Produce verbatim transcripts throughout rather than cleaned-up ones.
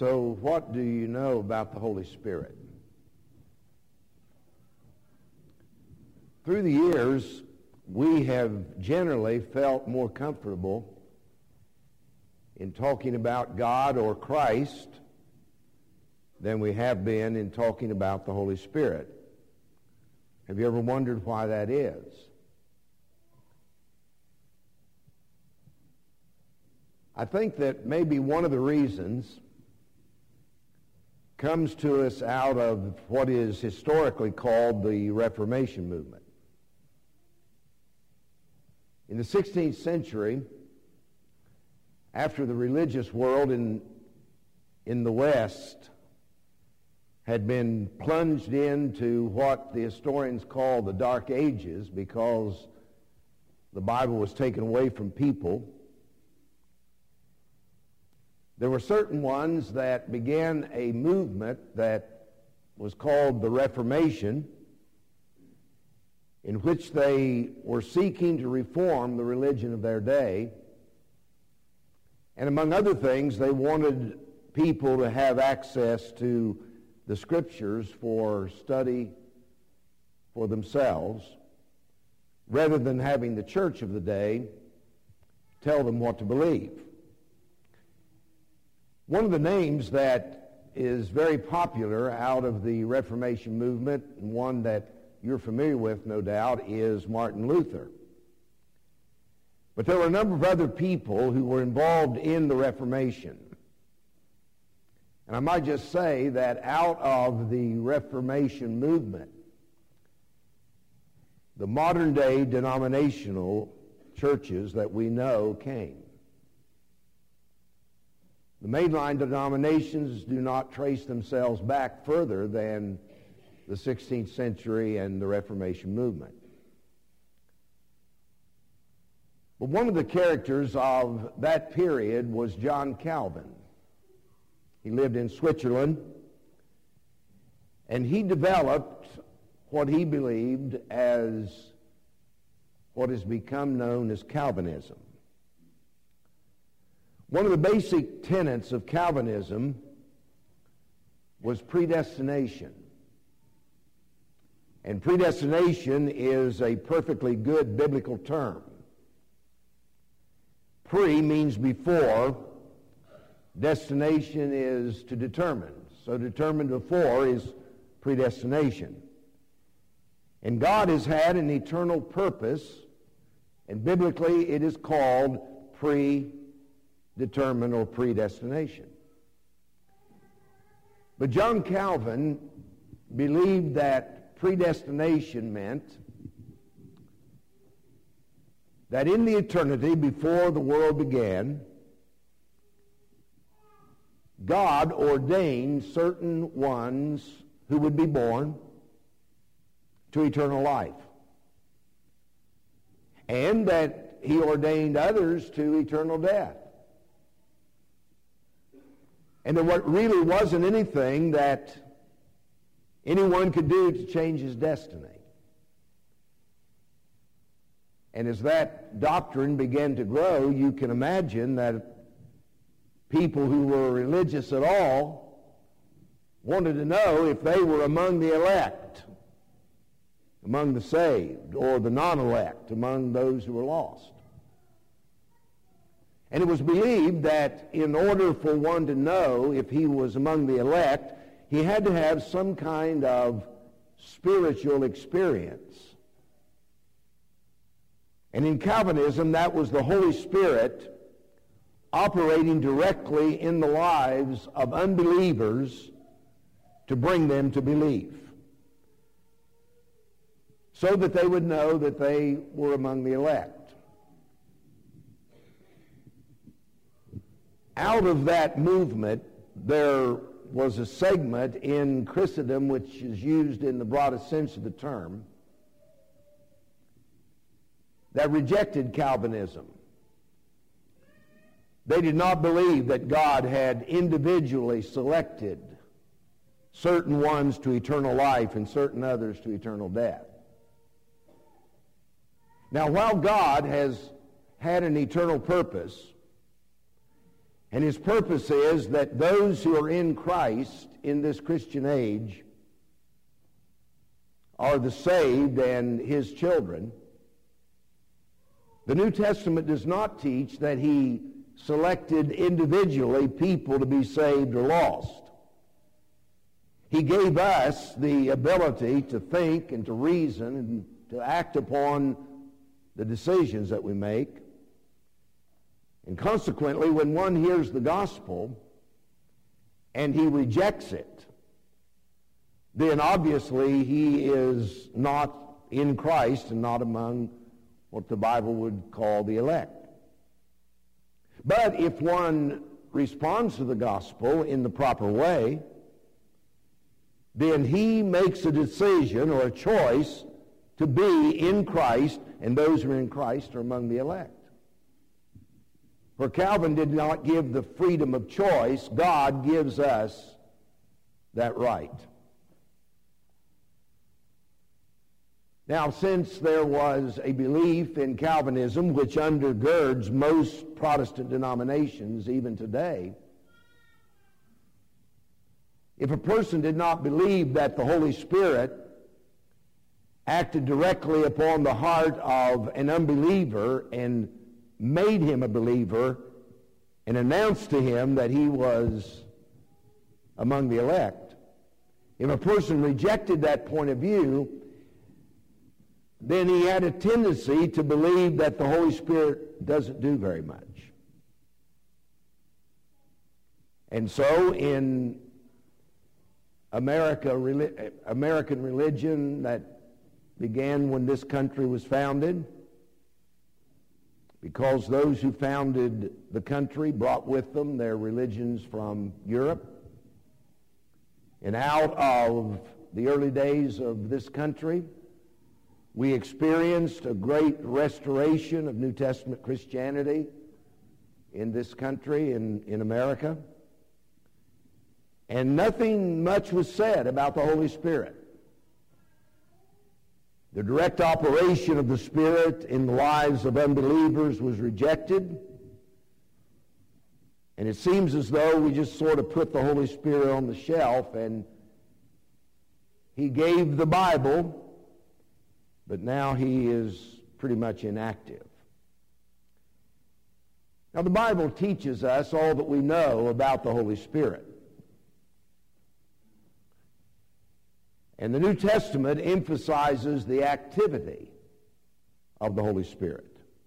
So what do you know about the Holy Spirit? Through the years, we have generally felt more comfortable in talking about God or Christ than we have been in talking about the Holy Spirit. Have you ever wondered why that is? I think that maybe one of the reasons comes to us out of what is historically called the Reformation movement. In the sixteenth century, after the religious world in, in the West had been plunged into what the historians call the Dark Ages because the Bible was taken away from people, there were certain ones that began a movement that was called the Reformation, in which they were seeking to reform the religion of their day. And among other things, they wanted people to have access to the Scriptures for study for themselves, rather than having the church of the day tell them what to believe. One of the names that is very popular out of the Reformation movement, and one that you're familiar with, no doubt, is Martin Luther. But there were a number of other people who were involved in the Reformation. And I might just say that out of the Reformation movement, the modern-day denominational churches that we know came. The mainline denominations do not trace themselves back further than the sixteenth century and the Reformation movement. But one of the characters of that period was John Calvin. He lived in Switzerland, and he developed what he believed as what has become known as Calvinism. One of the basic tenets of Calvinism was predestination. And predestination is a perfectly good biblical term. Pre means before. Destination is to determine. So determined before is predestination. And God has had an eternal purpose, and biblically it is called predetermined or predestination. But John Calvin believed that predestination meant that in the eternity before the world began, God ordained certain ones who would be born to eternal life, and that he ordained others to eternal death. And there really wasn't anything that anyone could do to change his destiny. And as that doctrine began to grow, you can imagine that people who were religious at all wanted to know if they were among the elect, among the saved, or the non-elect, among those who were lost. And it was believed that in order for one to know if he was among the elect, he had to have some kind of spiritual experience. And in Calvinism, that was the Holy Spirit operating directly in the lives of unbelievers to bring them to believe, so that they would know that they were among the elect. Out of that movement, there was a segment in Christendom, which is used in the broadest sense of the term, that rejected Calvinism. They did not believe that God had individually selected certain ones to eternal life and certain others to eternal death. Now, while God has had an eternal purpose, And his purpose is that those who are in Christ in this Christian age are the saved and his children. The New Testament does not teach that he selected individually people to be saved or lost. He gave us the ability to think and to reason and to act upon the decisions that we make. And consequently, when one hears the gospel and he rejects it, then obviously he is not in Christ and not among what the Bible would call the elect. But if one responds to the gospel in the proper way, then he makes a decision or a choice to be in Christ, and those who are in Christ are among the elect. For Calvin did not give the freedom of choice, God gives us that right. Now, since there was a belief in Calvinism which undergirds most Protestant denominations even today, if a person did not believe that the Holy Spirit acted directly upon the heart of an unbeliever and made him a believer and announced to him that he was among the elect, if a person rejected that point of view, then he had a tendency to believe that the Holy Spirit doesn't do very much. And so in America, American religion that began when this country was founded, because those who founded the country brought with them their religions from Europe, and out of the early days of this country, we experienced a great restoration of New Testament Christianity in this country, in, in America. And nothing much was said about the Holy Spirit. The direct operation of the Spirit in the lives of unbelievers was rejected. And it seems as though we just sort of put the Holy Spirit on the shelf, and he gave the Bible, but now he is pretty much inactive. Now, the Bible teaches us all that we know about the Holy Spirit. And the New Testament emphasizes the activity of the Holy Spirit.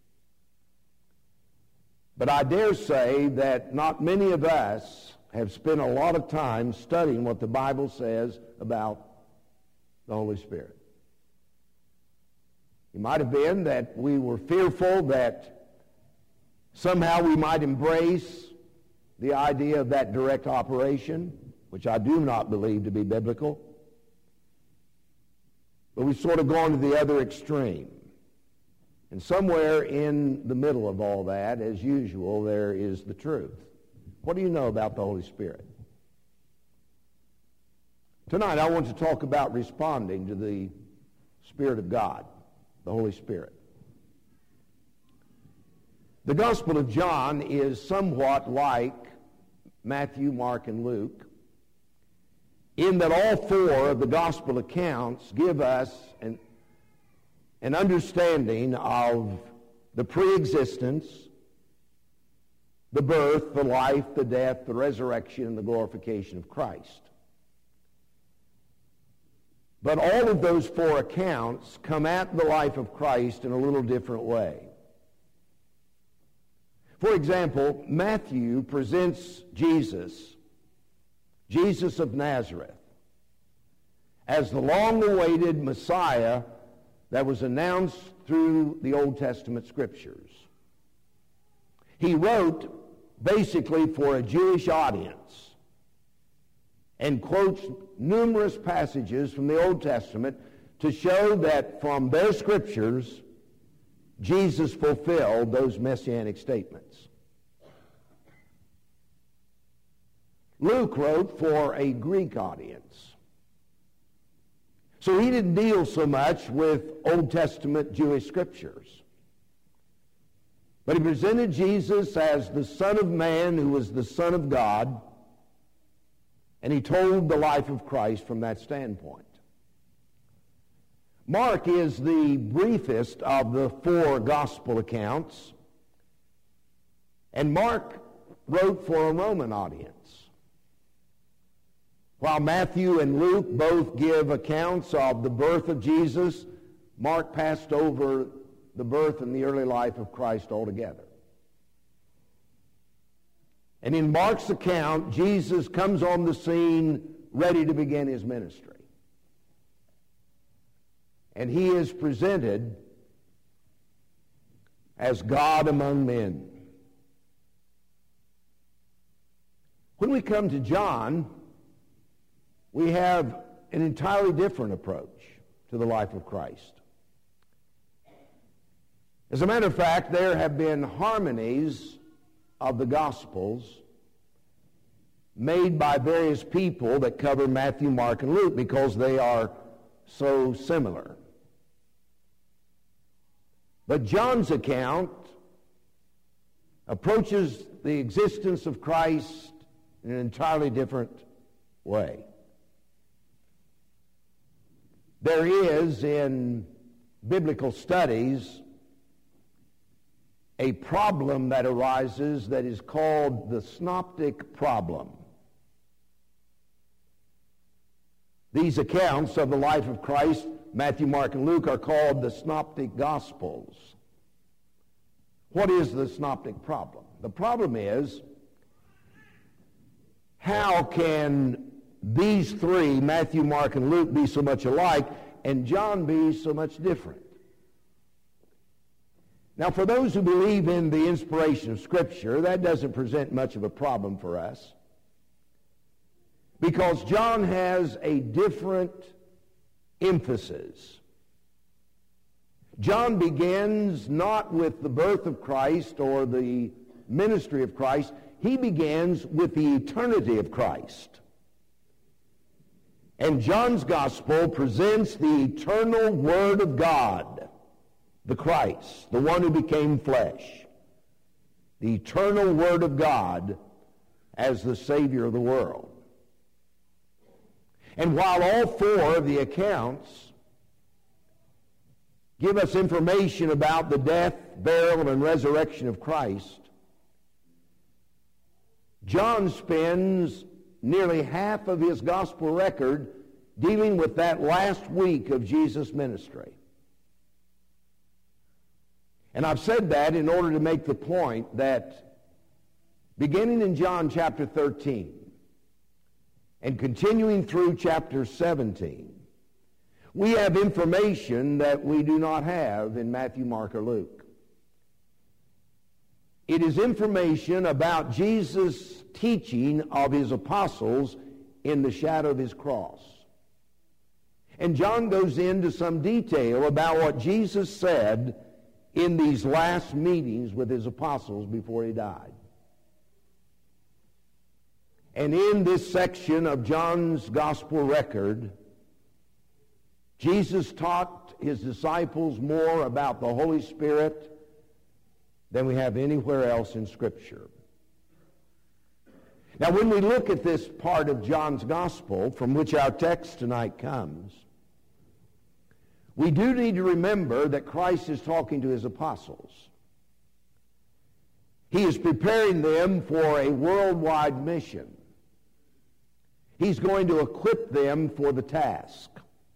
But I dare say that not many of us have spent a lot of time studying what the Bible says about the Holy Spirit. It might have been that we were fearful that somehow we might embrace the idea of that direct operation, which I do not believe to be biblical. But we've sort of gone to the other extreme. And somewhere in the middle of all that, as usual, there is the truth. What do you know about the Holy Spirit? Tonight I want to talk about responding to the Spirit of God, the Holy Spirit. The Gospel of John is somewhat like Matthew, Mark, and Luke, in that all four of the gospel accounts give us an, an understanding of the pre-existence, the birth, the life, the death, the resurrection, and the glorification of Christ. But all of those four accounts come at the life of Christ in a little different way. For example, Matthew presents Jesus, Jesus of Nazareth, as the long-awaited Messiah that was announced through the Old Testament Scriptures. He wrote basically for a Jewish audience and quotes numerous passages from the Old Testament to show that from their Scriptures, Jesus fulfilled those messianic statements. Luke wrote for a Greek audience. So he didn't deal so much with Old Testament Jewish scriptures. But he presented Jesus as the Son of Man who was the Son of God, and he told the life of Christ from that standpoint. Mark is the briefest of the four gospel accounts, and Mark wrote for a Roman audience. While Matthew and Luke both give accounts of the birth of Jesus, Mark passed over the birth and the early life of Christ altogether. And in Mark's account, Jesus comes on the scene ready to begin his ministry. And he is presented as God among men. When we come to John, we have an entirely different approach to the life of Christ. As a matter of fact, there have been harmonies of the Gospels made by various people that cover Matthew, Mark, and Luke because they are so similar. But John's account approaches the existence of Christ in an entirely different way. There is, in biblical studies, a problem that arises that is called the synoptic problem. These accounts of the life of Christ, Matthew, Mark, and Luke, are called the synoptic gospels. What is the synoptic problem? The problem is, how can these three, Matthew, Mark, and Luke, be so much alike, and John be so much different? Now, for those who believe in the inspiration of Scripture, that doesn't present much of a problem for us, because John has a different emphasis. John begins not with the birth of Christ or the ministry of Christ. He begins with the eternity of Christ. And John's gospel presents the eternal Word of God, the Christ, the one who became flesh, the eternal Word of God as the Savior of the world. And while all four of the accounts give us information about the death, burial, and resurrection of Christ, John spends nearly half of his gospel record dealing with that last week of Jesus' ministry. And I've said that in order to make the point that beginning in John chapter thirteen and continuing through chapter seventeen, we have information that we do not have in Matthew, Mark, or Luke. It is information about Jesus' teaching of his apostles in the shadow of his cross. And John goes into some detail about what Jesus said in these last meetings with his apostles before he died. And in this section of John's gospel record, Jesus taught his disciples more about the Holy Spirit than we have anywhere else in Scripture. Now, when we look at this part of John's gospel, from which our text tonight comes, we do need to remember that Christ is talking to his apostles. He is preparing them for a worldwide mission. He's going to equip them for the task.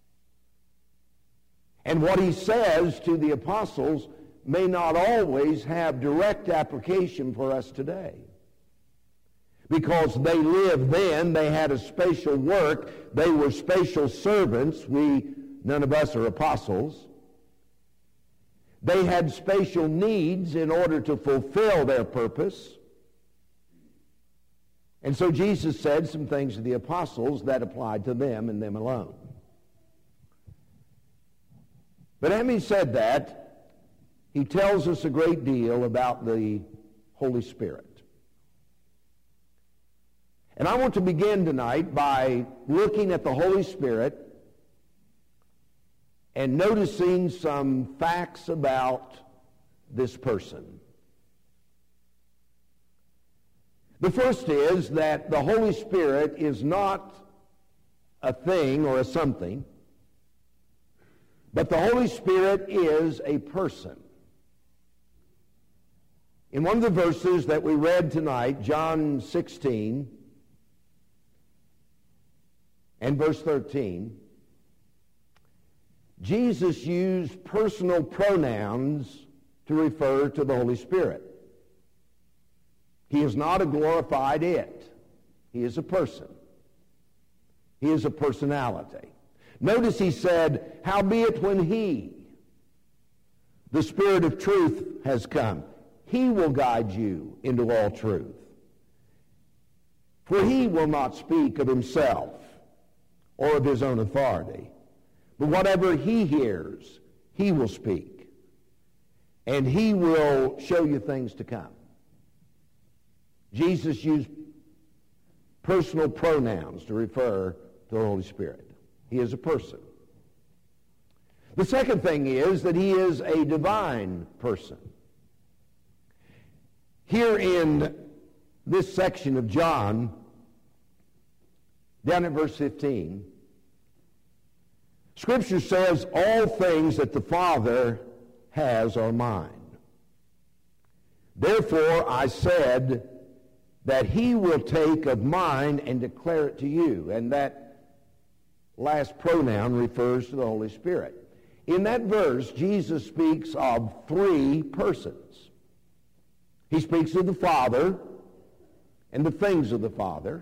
And what he says to the apostles may not always have direct application for us today. Because they lived then, they had a special work, they were special servants. We, none of us are apostles. They had special needs in order to fulfill their purpose. And so Jesus said some things to the apostles that applied to them and them alone. But having said that, he tells us a great deal about the Holy Spirit. And I want to begin tonight by looking at the Holy Spirit and noticing some facts about this person. The first is that the Holy Spirit is not a thing or a something, but the Holy Spirit is a person. In one of the verses that we read tonight, John sixteen and verse thirteen, Jesus used personal pronouns to refer to the Holy Spirit. He is not a glorified it. He is a person. He is a personality. Notice he said, howbeit when he, the Spirit of truth, has come, he will guide you into all truth. For he will not speak of himself or of his own authority, but whatever he hears, he will speak, and he will show you things to come. Jesus used personal pronouns to refer to the Holy Spirit. He is a person. The second thing is that he is a divine person. Here in this section of John, down at verse fifteen, Scripture says, all things that the Father has are mine. Therefore I said that he will take of mine and declare it to you. And that last pronoun refers to the Holy Spirit. In that verse, Jesus speaks of three persons. He speaks of the Father and the things of the Father.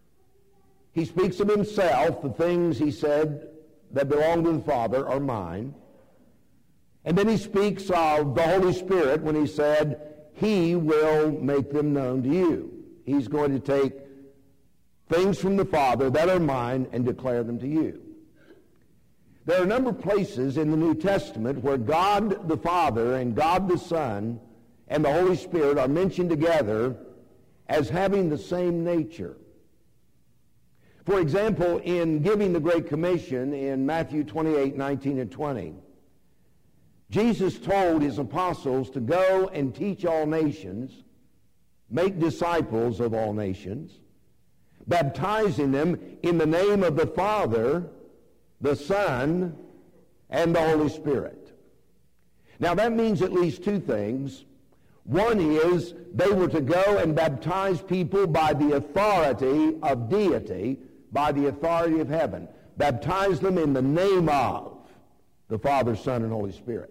He speaks of himself, the things he said that belong to the Father are mine. And then he speaks of the Holy Spirit when he said, he will make them known to you. He's going to take things from the Father that are mine and declare them to you. There are a number of places in the New Testament where God the Father and God the Son and the Holy Spirit are mentioned together as having the same nature. For example, in giving the Great Commission in Matthew twenty-eight, nineteen, and twenty, Jesus told his apostles to go and teach all nations, make disciples of all nations, baptizing them in the name of the Father, the Son, and the Holy Spirit. Now that means at least two things. One is they were to go and baptize people by the authority of deity, by the authority of heaven. Baptize them in the name of the Father, Son, and Holy Spirit.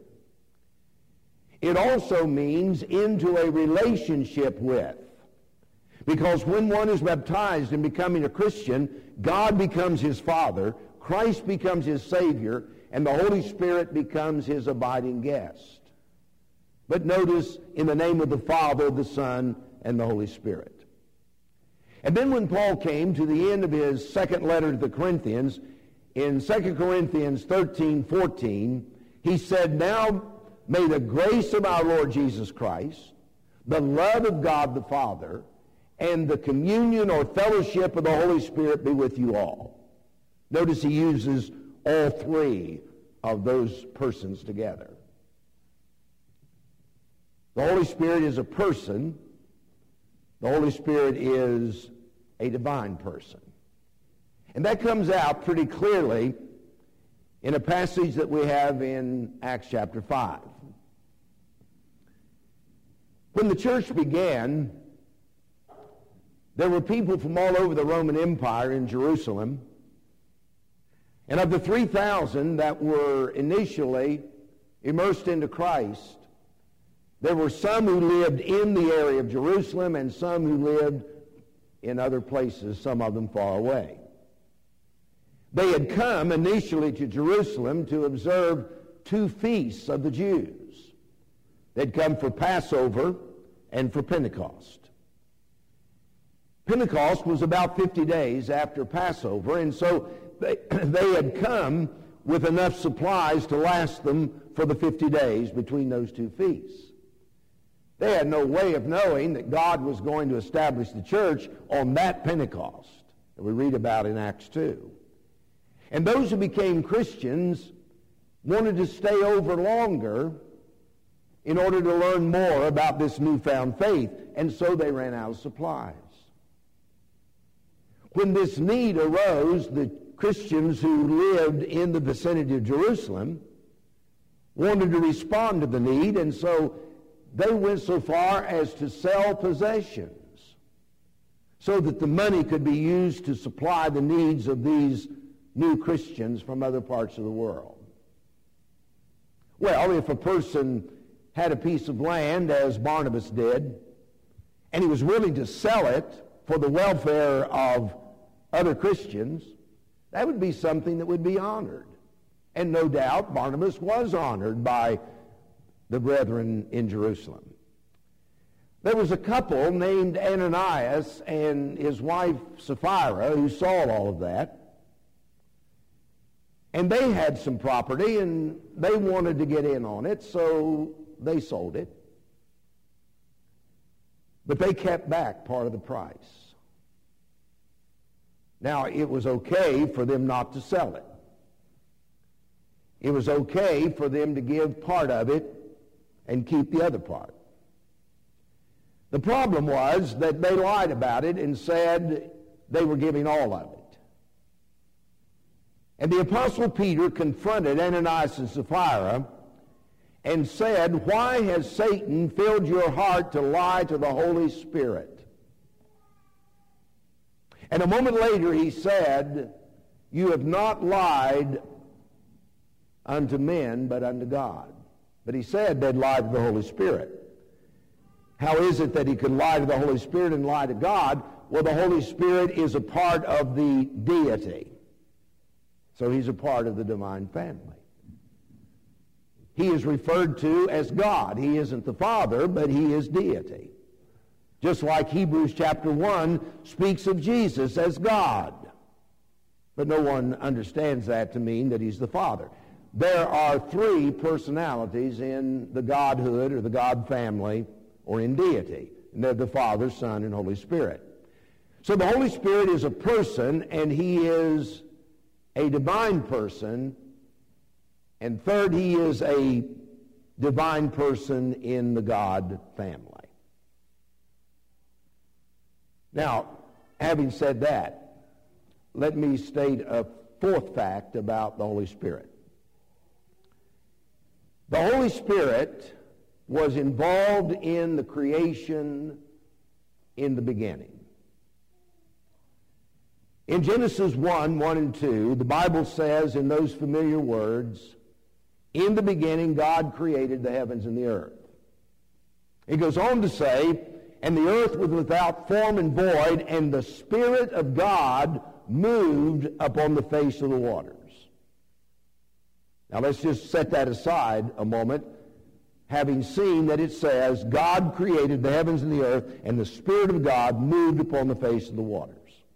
It also means into a relationship with. Because when one is baptized in becoming a Christian, God becomes his Father, Christ becomes his Savior, and the Holy Spirit becomes his abiding guest. But notice, in the name of the Father, the Son, and the Holy Spirit. And then when Paul came to the end of his second letter to the Corinthians, in Second Corinthians thirteen, fourteen, he said, now may the grace of our Lord Jesus Christ, the love of God the Father, and the communion or fellowship of the Holy Spirit be with you all. Notice he uses all three of those persons together. The Holy Spirit is a person. The Holy Spirit is a divine person. And that comes out pretty clearly in a passage that we have in Acts chapter five. When the church began, there were people from all over the Roman Empire in Jerusalem. And of the three thousand that were initially immersed into Christ, there were some who lived in the area of Jerusalem and some who lived in other places, some of them far away. They had come initially to Jerusalem to observe two feasts of the Jews. They'd come for Passover and for Pentecost. Pentecost was about fifty days after Passover, and so they, they had come with enough supplies to last them for the fifty days between those two feasts. They had no way of knowing that God was going to establish the church on that Pentecost that we read about in Acts two. And those who became Christians wanted to stay over longer in order to learn more about this newfound faith, and so they ran out of supplies. When this need arose, the Christians who lived in the vicinity of Jerusalem wanted to respond to the need, and so they went so far as to sell possessions so that the money could be used to supply the needs of these new Christians from other parts of the world. Well, if a person had a piece of land, as Barnabas did, and he was willing to sell it for the welfare of other Christians, that would be something that would be honored. And no doubt Barnabas was honored by the brethren in Jerusalem. There was a couple named Ananias and his wife Sapphira who saw all of that. And they had some property and they wanted to get in on it, so they sold it. But they kept back part of the price. Now, it was okay for them not to sell it. It was okay for them to give part of it and keep the other part. The problem was that they lied about it and said they were giving all of it. And the Apostle Peter confronted Ananias and Sapphira and said, "Why has Satan filled your heart to lie to the Holy Spirit?" And a moment later he said, "You have not lied unto men, but unto God." But he said they'd lied to the Holy Spirit. How is it that he could lie to the Holy Spirit and lie to God? Well, the Holy Spirit is a part of the deity. So he's a part of the divine family. He is referred to as God. He isn't the Father, but he is deity. Just like Hebrews chapter one speaks of Jesus as God. But no one understands that to mean that he's the Father. There are three personalities in the Godhood or the God family or in deity. And they're the Father, Son, and Holy Spirit. So the Holy Spirit is a person, and he is a divine person. And third, he is a divine person in the God family. Now, having said that, let me state a fourth fact about the Holy Spirit. The Holy Spirit was involved in the creation in the beginning. In Genesis one, one and two, the Bible says in those familiar words, "In the beginning God created the heavens and the earth." It goes on to say, "And the earth was without form and void, and the Spirit of God moved upon the face of the waters." Now let's just set that aside a moment, having seen that it says, God created the heavens and the earth, and the Spirit of God moved upon the face of the waters.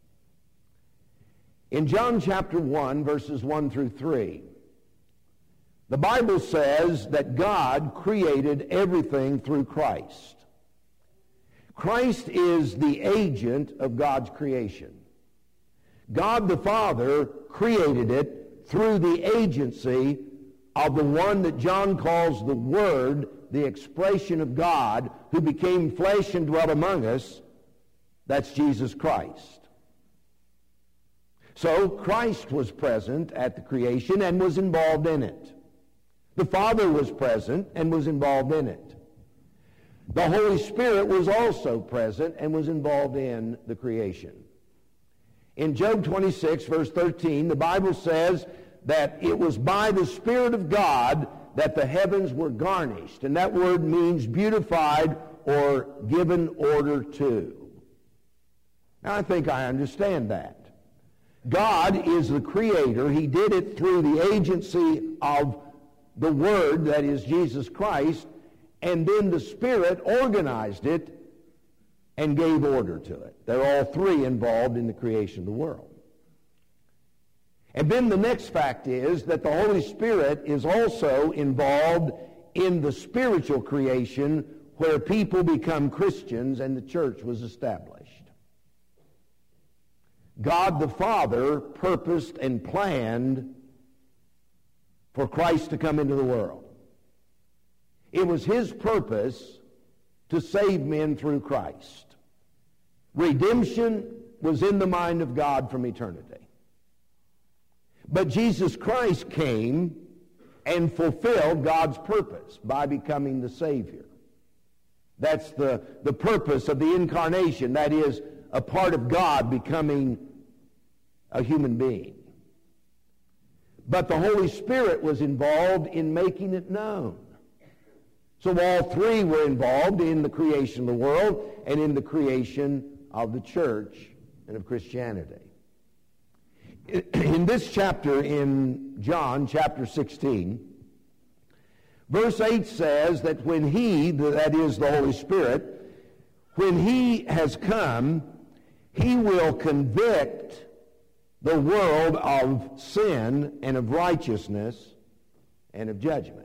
In John chapter one, verses one through three, the Bible says that God created everything through Christ. Christ is the agent of God's creation. God the Father created it through the agency of the one that John calls the Word, the expression of God, who became flesh and dwelt among us. That's Jesus Christ. So Christ was present at the creation and was involved in it. The Father was present and was involved in it. The Holy Spirit was also present and was involved in the creation. In Job twenty-six, verse thirteen, the Bible says that it was by the Spirit of God that the heavens were garnished. And that word means beautified or given order to. Now, I think I understand that. God is the creator. He did it through the agency of the Word, that is Jesus Christ, and then the Spirit organized it and gave order to it. They're all three involved in the creation of the world. And then the next fact is that the Holy Spirit is also involved in the spiritual creation where people become Christians and the church was established. God the Father purposed and planned for Christ to come into the world. It was his purpose to save men through Christ. Redemption was in the mind of God from eternity. But Jesus Christ came and fulfilled God's purpose by becoming the Savior. That's the, the purpose of the incarnation. That is, a part of God becoming a human being. But the Holy Spirit was involved in making it known. So all three were involved in the creation of the world and in the creation of the church and of Christianity. In this chapter in John, chapter sixteen, verse eight says that when he, that is the Holy Spirit, when he has come, he will convict the world of sin and of righteousness and of judgment.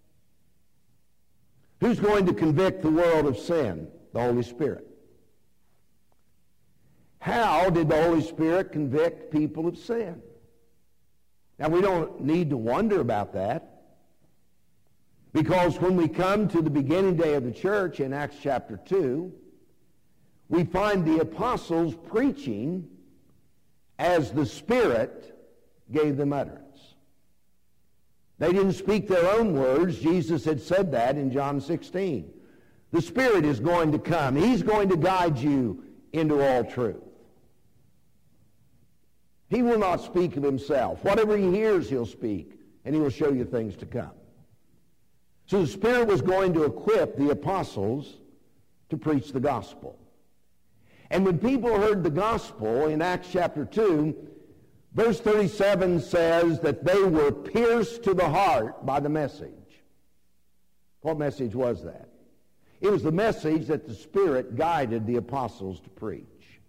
Who's going to convict the world of sin? The Holy Spirit. How did the Holy Spirit convict people of sin? Now, we don't need to wonder about that, because when we come to the beginning day of the church in Acts chapter two, we find the apostles preaching as the Spirit gave them utterance. They didn't speak their own words. Jesus had said that in John sixteen. The Spirit is going to come. He's going to guide you into all truth. He will not speak of himself. Whatever he hears, he'll speak, and he will show you things to come. So the Spirit was going to equip the apostles to preach the gospel. And when people heard the gospel in Acts chapter two, verse thirty-seven says that they were pierced to the heart by the message. What message was that? It was the message that the Spirit guided the apostles to preach.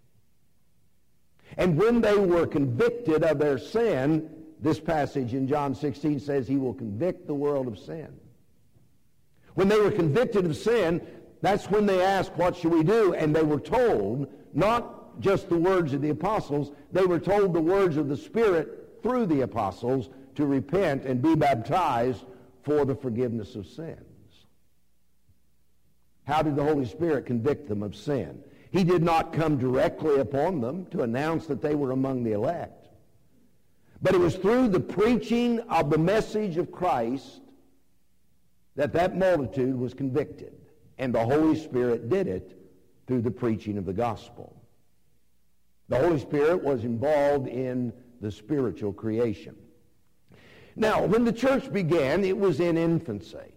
And when they were convicted of their sin, this passage in John sixteen says he will convict the world of sin. When they were convicted of sin, that's when they asked, what should we do? And they were told, not just the words of the apostles, they were told the words of the Spirit through the apostles to repent and be baptized for the forgiveness of sins. How did the Holy Spirit convict them of sin? He did not come directly upon them to announce that they were among the elect. But it was through the preaching of the message of Christ that that multitude was convicted. And the Holy Spirit did it through the preaching of the gospel. The Holy Spirit was involved in the spiritual creation. Now, when the church began, it was in infancy.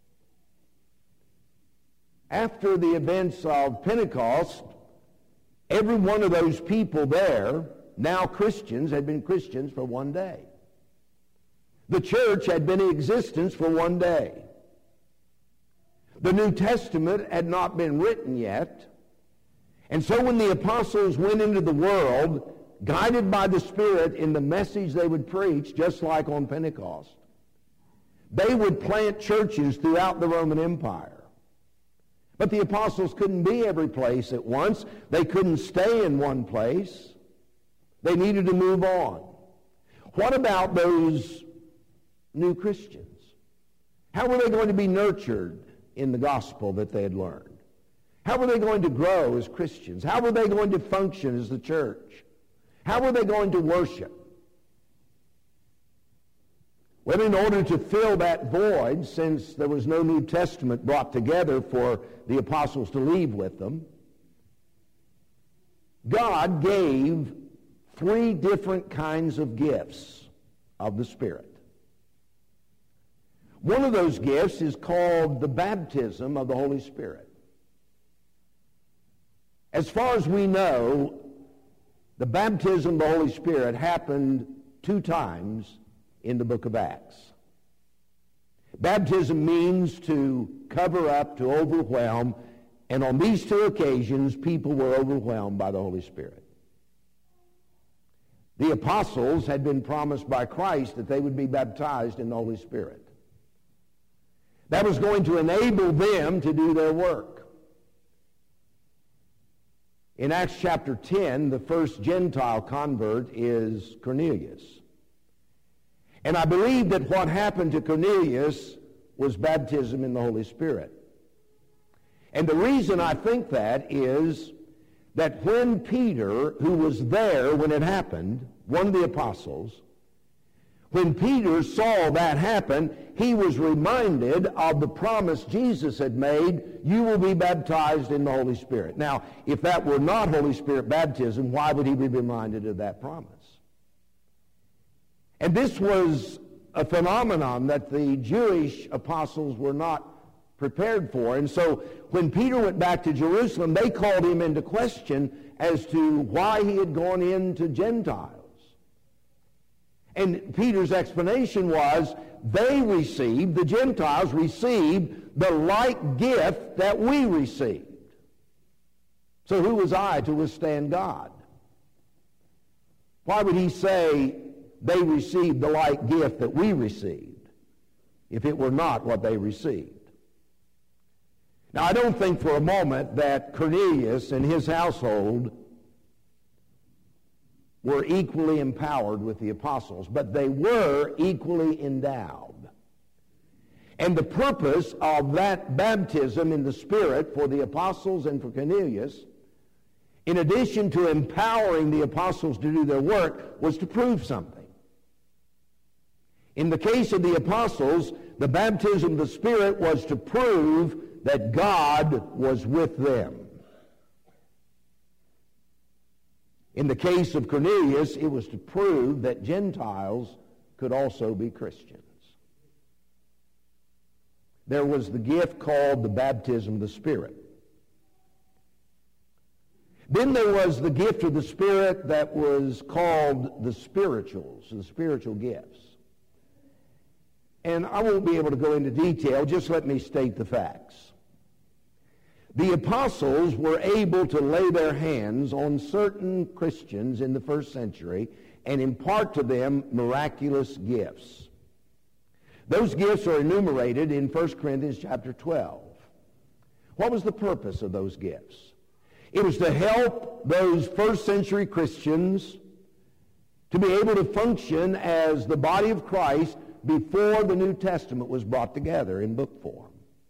After the events of Pentecost, every one of those people there, now Christians, had been Christians for one day. The church had been in existence for one day. The New Testament had not been written yet. And so when the apostles went into the world, guided by the Spirit in the message they would preach, just like on Pentecost, they would plant churches throughout the Roman Empire. But the apostles couldn't be every place at once. They couldn't stay in one place. They needed to move on. What about those new Christians? How were they going to be nurtured in the gospel that they had learned? How were they going to grow as Christians? How were they going to function as the church? How were they going to worship? Well, in order to fill that void, since there was no New Testament brought together for the apostles to leave with them, God gave three different kinds of gifts of the Spirit. One of those gifts is called the baptism of the Holy Spirit. As far as we know, the baptism of the Holy Spirit happened two times in the book of Acts. Baptism means to cover up, to overwhelm, and on these two occasions, people were overwhelmed by the Holy Spirit. The apostles had been promised by Christ that they would be baptized in the Holy Spirit. That was going to enable them to do their work. In Acts chapter ten, the first Gentile convert is Cornelius. And I believe that what happened to Cornelius was baptism in the Holy Spirit. And the reason I think that is that when Peter, who was there when it happened, one of the apostles, when Peter saw that happen, he was reminded of the promise Jesus had made, you will be baptized in the Holy Spirit. Now, if that were not Holy Spirit baptism, why would he be reminded of that promise? And this was a phenomenon that the Jewish apostles were not prepared for. And so when Peter went back to Jerusalem, they called him into question as to why he had gone into Gentiles. And Peter's explanation was they received, the Gentiles received the like gift that we received. So who was I to withstand God? Why would he say they received the like gift that we received if it were not what they received? Now, I don't think for a moment that Cornelius and his household were equally empowered with the apostles, but they were equally endowed. And the purpose of that baptism in the Spirit for the apostles and for Cornelius, in addition to empowering the apostles to do their work, was to prove something. In the case of the apostles, the baptism of the Spirit was to prove that God was with them. In the case of Cornelius, it was to prove that Gentiles could also be Christians. There was the gift called the baptism of the Spirit. Then there was the gift of the Spirit that was called the spirituals, the spiritual gifts. And I won't be able to go into detail, just let me state the facts. The apostles were able to lay their hands on certain Christians in the first century and impart to them miraculous gifts. Those gifts are enumerated in First Corinthians chapter twelve. What was the purpose of those gifts? It was to help those first century Christians to be able to function as the body of Christ before the New Testament was brought together in book form.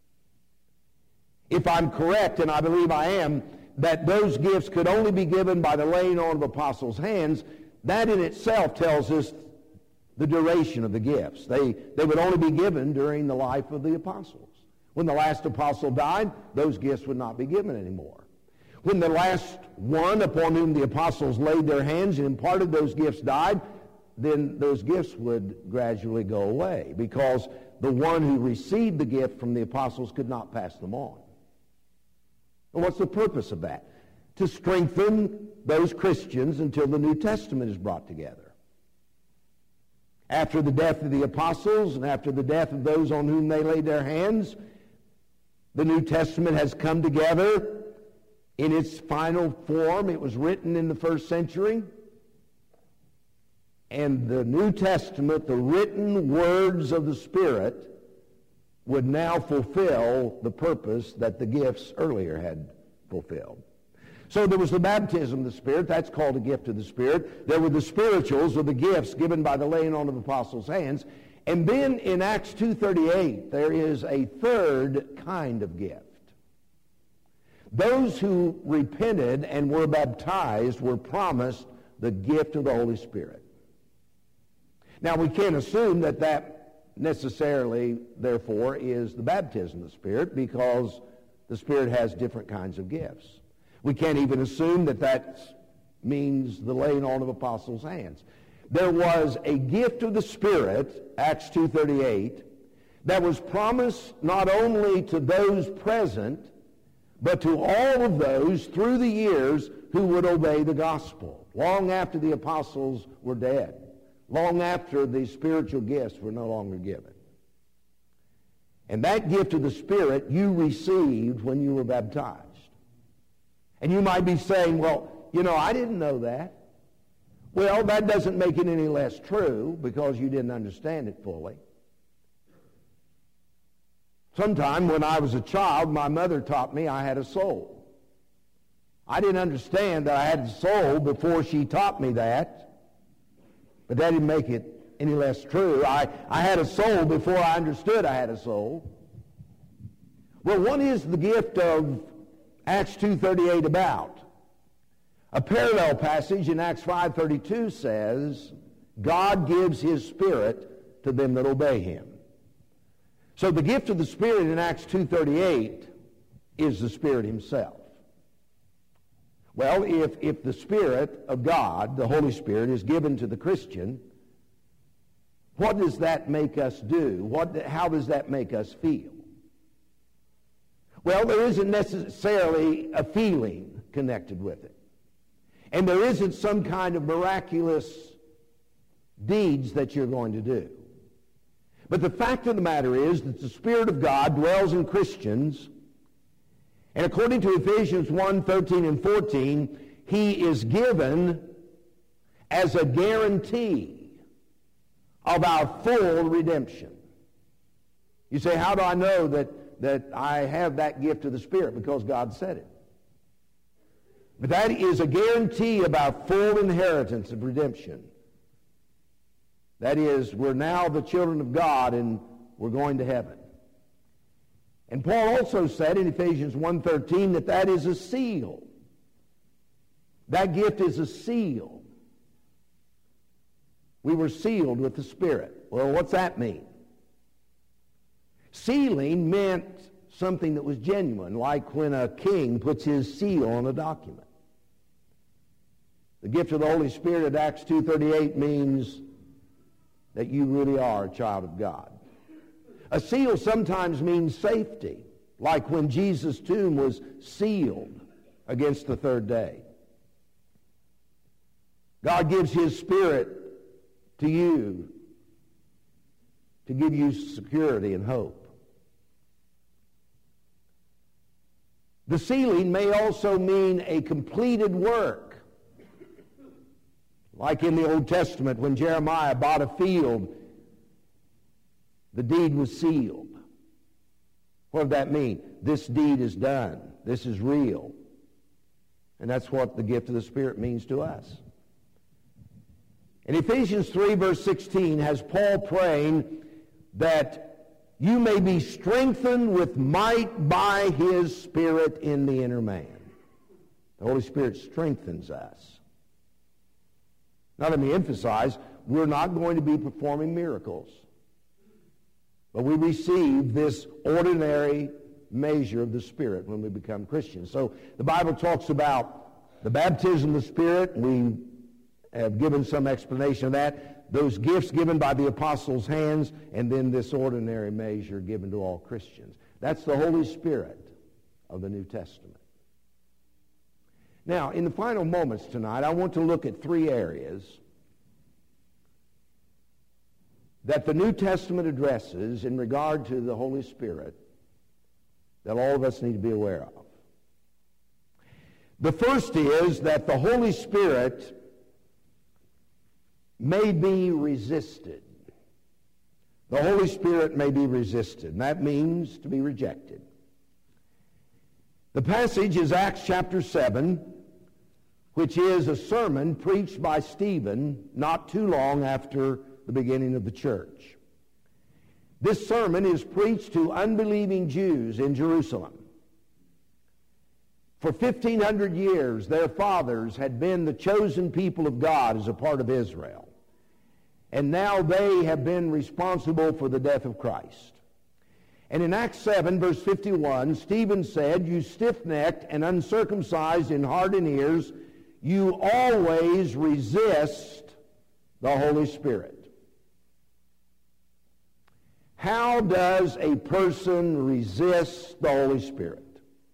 If I'm correct, and I believe I am, that those gifts could only be given by the laying on of apostles' hands, that in itself tells us the duration of the gifts. They, they would only be given during the life of the apostles. When the last apostle died, those gifts would not be given anymore. When the last one upon whom the apostles laid their hands and imparted those gifts died, then those gifts would gradually go away because the one who received the gift from the apostles could not pass them on. And what's the purpose of that? To strengthen those Christians until the New Testament is brought together. After the death of the apostles and after the death of those on whom they laid their hands, the New Testament has come together in its final form. It was written in the first century. And the New Testament, the written words of the Spirit, would now fulfill the purpose that the gifts earlier had fulfilled. So there was the baptism of the Spirit. That's called a gift of the Spirit. There were the spirituals, or the gifts given by the laying on of apostles' hands. And then in Acts two thirty-eight, there is a third kind of gift. Those who repented and were baptized were promised the gift of the Holy Spirit. Now, we can't assume that that necessarily, therefore, is the baptism of the Spirit, because the Spirit has different kinds of gifts. We can't even assume that that means the laying on of apostles' hands. There was a gift of the Spirit, Acts two thirty-eight, that was promised not only to those present, but to all of those through the years who would obey the gospel, long after the apostles were dead. Long after the spiritual gifts were no longer given. And that gift of the Spirit you received when you were baptized. And you might be saying, well, you know, I didn't know that. Well, that doesn't make it any less true because you didn't understand it fully. Sometime when I was a child, my mother taught me I had a soul. I didn't understand that I had a soul before she taught me that. But that didn't make it any less true. I, I had a soul before I understood I had a soul. Well, what is the gift of Acts two thirty-eight about? A parallel passage in Acts five thirty-two says, God gives his Spirit to them that obey him. So the gift of the Spirit in Acts two thirty-eight is the Spirit himself. Well, if, if the Spirit of God, the Holy Spirit, is given to the Christian, what does that make us do? What, how does that make us feel? Well, there isn't necessarily a feeling connected with it. And there isn't some kind of miraculous deeds that you're going to do. But the fact of the matter is that the Spirit of God dwells in Christians, and according to Ephesians one, thirteen and fourteen, he is given as a guarantee of our full redemption. You say, how do I know that, that I have that gift of the Spirit? Because God said it. But that is a guarantee of our full inheritance of redemption. That is, we're now the children of God and we're going to heaven. And Paul also said in Ephesians one thirteen that that is a seal. That gift is a seal. We were sealed with the Spirit. Well, what's that mean? Sealing meant something that was genuine, like when a king puts his seal on a document. The gift of the Holy Spirit at Acts two thirty-eight means that you really are a child of God. A seal sometimes means safety, like when Jesus' tomb was sealed against the third day. God gives his Spirit to you to give you security and hope. The sealing may also mean a completed work. Like in the Old Testament, when Jeremiah bought a field, the deed was sealed. What did that mean? This deed is done. This is real. And that's what the gift of the Spirit means to us. In Ephesians three, verse sixteen, has Paul praying that you may be strengthened with might by his Spirit in the inner man. The Holy Spirit strengthens us. Now let me emphasize, we're not going to be performing miracles. But we receive this ordinary measure of the Spirit when we become Christians. So the Bible talks about the baptism of the Spirit. We have given some explanation of that. Those gifts given by the apostles' hands, and then this ordinary measure given to all Christians. That's the Holy Spirit of the New Testament. Now, in the final moments tonight, I want to look at three areas that the New Testament addresses in regard to the Holy Spirit that all of us need to be aware of. The first is that the Holy Spirit may be resisted. The Holy Spirit may be resisted, and that means to be rejected. The passage is Acts chapter seven, which is a sermon preached by Stephen not too long after the beginning of the church. This sermon is preached to unbelieving Jews in Jerusalem. For fifteen hundred years, their fathers had been the chosen people of God as a part of Israel. And now they have been responsible for the death of Christ. And in Acts seven, verse fifty-one, Stephen said, "You stiff-necked and uncircumcised in heart and ears, you always resist the Holy Spirit." How does a person resist the Holy Spirit?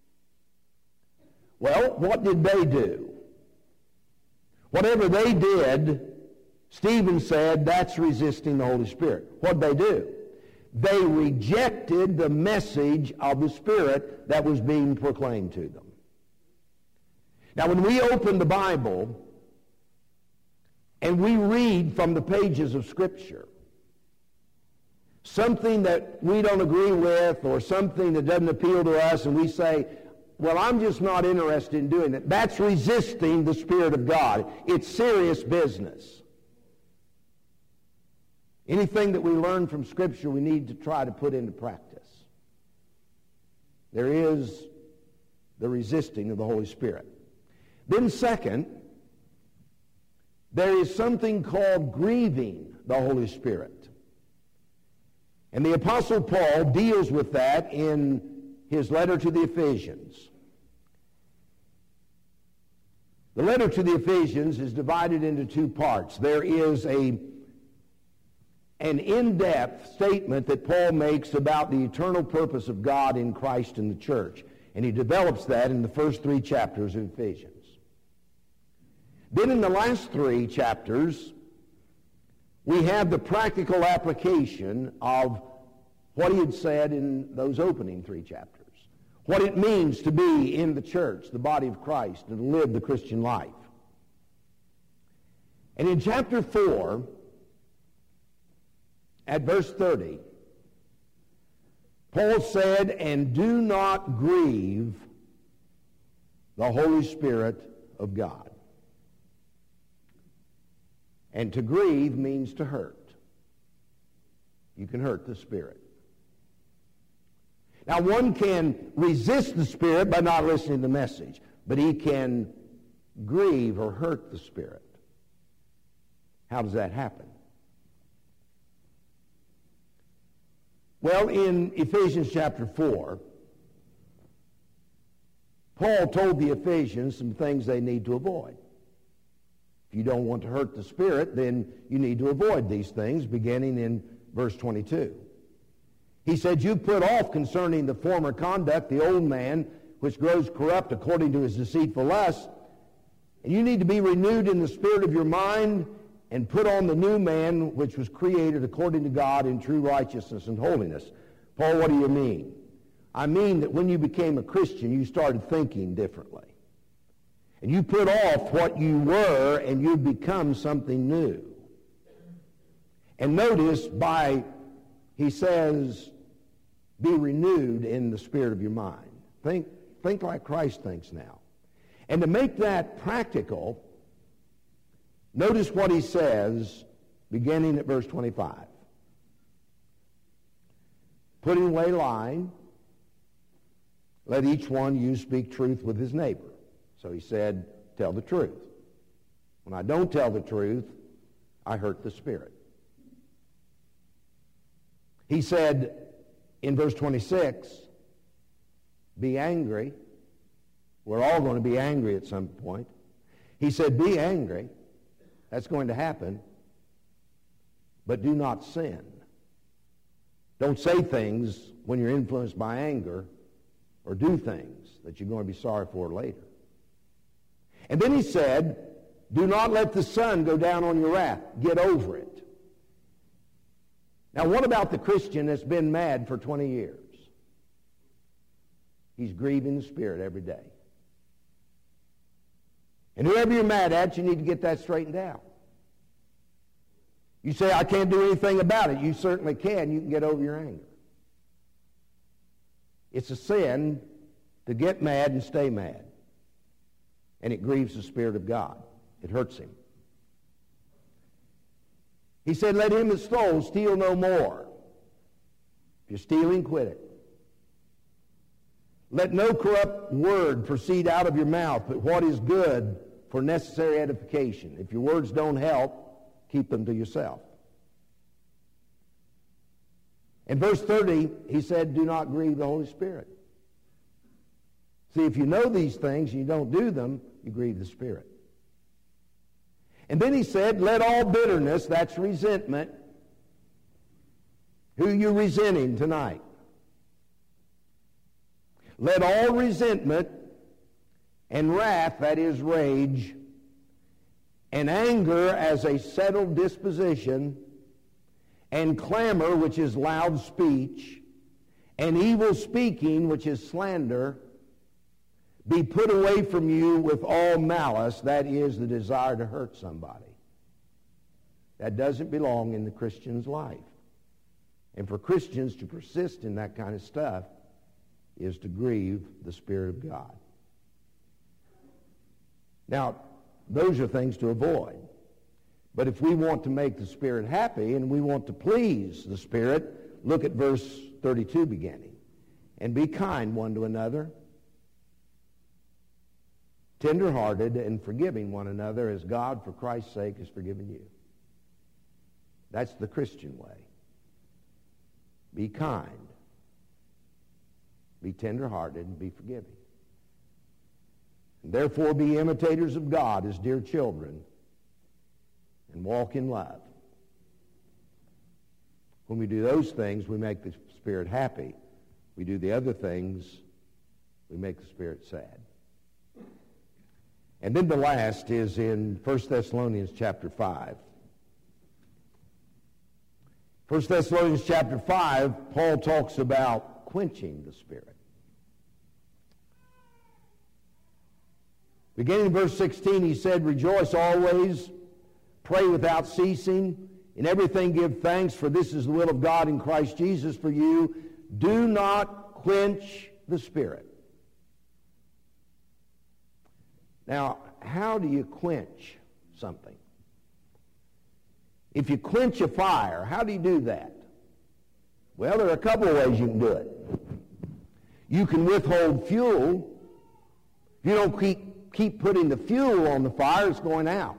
Well, what did they do? Whatever they did, Stephen said, that's resisting the Holy Spirit. What did they do? They rejected the message of the Spirit that was being proclaimed to them. Now, when we open the Bible and we read from the pages of Scripture something that we don't agree with or something that doesn't appeal to us, and we say, well, I'm just not interested in doing it, that's resisting the Spirit of God. It's serious business. Anything that we learn from Scripture, we need to try to put into practice. There is the resisting of the Holy Spirit. Then second, there is something called grieving the Holy Spirit. And the Apostle Paul deals with that in his letter to the Ephesians. The letter to the Ephesians is divided into two parts. There is a, an in-depth statement that Paul makes about the eternal purpose of God in Christ and the church. And he develops that in the first three chapters of Ephesians. Then in the last three chapters, we have the practical application of what he had said in those opening three chapters. What it means to be in the church, the body of Christ, and to live the Christian life. And in chapter four, at verse thirty, Paul said, "And do not grieve the Holy Spirit of God." And to grieve means to hurt. You can hurt the Spirit. Now, one can resist the Spirit by not listening to the message, but he can grieve or hurt the Spirit. How does that happen? Well, in Ephesians chapter four, Paul told the Ephesians some things they need to avoid. If you don't want to hurt the Spirit, then you need to avoid these things, beginning in verse twenty-two. He said, "You put off concerning the former conduct the old man, which grows corrupt according to his deceitful lusts, and you need to be renewed in the spirit of your mind, and put on the new man, which was created according to God in true righteousness and holiness." Paul, what do you mean? I mean that when you became a Christian, you started thinking differently. And you put off what you were, and you become something new. And notice by, he says, be renewed in the spirit of your mind. Think, think like Christ thinks now. And to make that practical, notice what he says beginning at verse twenty-five. "Putting away lying, let each one you speak truth with his neighbor." So he said, tell the truth. When I don't tell the truth, I hurt the Spirit. He said in verse twenty-six, be angry. We're all going to be angry at some point. He said, be angry. That's going to happen. But do not sin. Don't say things when you're influenced by anger, or do things that you're going to be sorry for later. And then he said, do not let the sun go down on your wrath. Get over it. Now, what about the Christian that's been mad for twenty years? He's grieving the Spirit every day. And whoever you're mad at, you need to get that straightened out. You say, I can't do anything about it. You certainly can. You can get over your anger. It's a sin to get mad and stay mad. And it grieves the Spirit of God. It hurts him. He said, let him that stole steal no more. If you're stealing, quit it. Let no corrupt word proceed out of your mouth, but what is good for necessary edification. If your words don't help, keep them to yourself. In verse thirty, he said, do not grieve the Holy Spirit. See, if you know these things and you don't do them, you grieve the Spirit. And then he said, let all bitterness, that's resentment. Who you resenting tonight? Let all resentment and wrath, that is rage, and anger as a settled disposition, and clamor, which is loud speech, and evil speaking, which is slander, be put away from you with all malice, that is the desire to hurt somebody. That doesn't belong in the Christian's life. And for Christians to persist in that kind of stuff is to grieve the Spirit of God. Now, those are things to avoid. But if we want to make the Spirit happy and we want to please the Spirit, look at verse thirty-two beginning. And be kind one to another, tender-hearted and forgiving one another as God, for Christ's sake, has forgiven you. That's the Christian way. Be kind. Be tender-hearted and be forgiving. And therefore be imitators of God as dear children and walk in love. When we do those things, we make the Spirit happy. We do the other things, we make the Spirit sad. And then the last is in First Thessalonians chapter five. First Thessalonians chapter five, Paul talks about quenching the Spirit. Beginning in verse sixteen, he said, "Rejoice always, pray without ceasing, in everything give thanks, for this is the will of God in Christ Jesus for you. Do not quench the Spirit." Now, how do you quench something? If you quench a fire, how do you do that? Well, there are a couple of ways you can do it. You can withhold fuel. If you don't keep, keep putting the fuel on the fire, it's going out.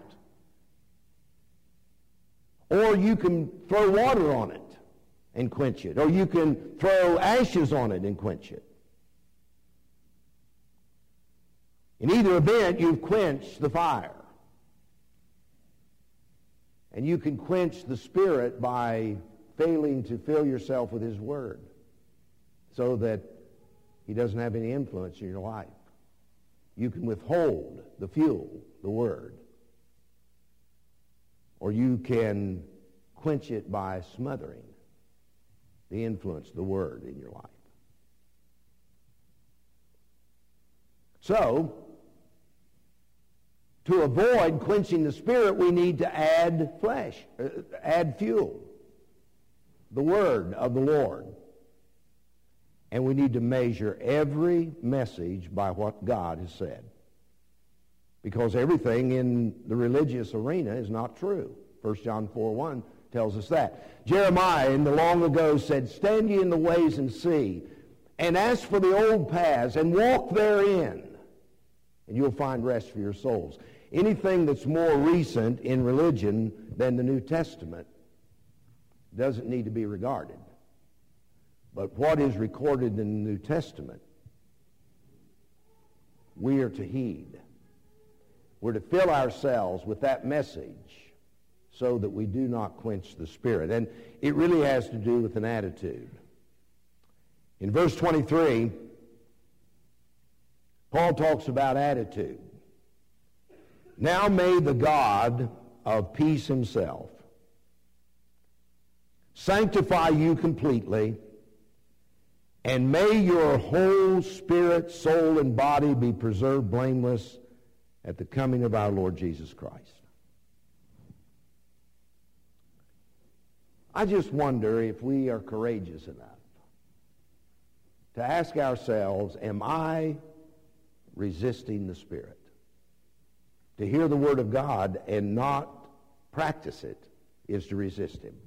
Or you can throw water on it and quench it. Or you can throw ashes on it and quench it. In either event, you've quenched the fire. And you can quench the Spirit by failing to fill yourself with His Word so that He doesn't have any influence in your life. You can withhold the fuel, the Word. Or you can quench it by smothering the influence of the Word in your life. So, to avoid quenching the Spirit, we need to add flesh, uh, add fuel, the Word of the Lord. And we need to measure every message by what God has said. Because everything in the religious arena is not true. First John four one tells us that. Jeremiah in the long ago said, "Stand ye in the ways and see, and ask for the old paths, and walk therein, and you'll find rest for your souls." Anything that's more recent in religion than the New Testament doesn't need to be regarded. But what is recorded in the New Testament, we are to heed. We're to fill ourselves with that message so that we do not quench the Spirit. And it really has to do with an attitude. In verse twenty-three, Paul talks about attitude. "Now may the God of peace Himself sanctify you completely, and may your whole spirit, soul, and body be preserved blameless at the coming of our Lord Jesus Christ." I just wonder if we are courageous enough to ask ourselves, am I resisting the Spirit? To hear the Word of God and not practice it is to resist Him.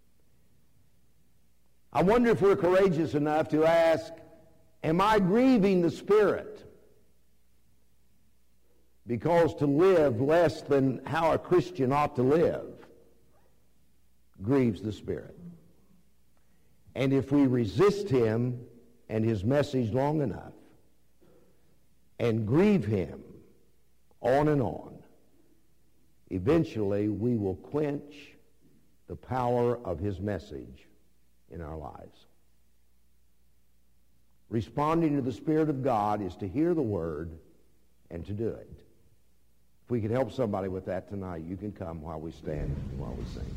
I wonder if we're courageous enough to ask, am I grieving the Spirit? Because to live less than how a Christian ought to live grieves the Spirit. And if we resist Him and His message long enough and grieve Him on and on, eventually we will quench the power of His message in our lives. Responding to the Spirit of God is to hear the Word and to do it. If we could help somebody with that tonight, you can come while we stand and while we sing.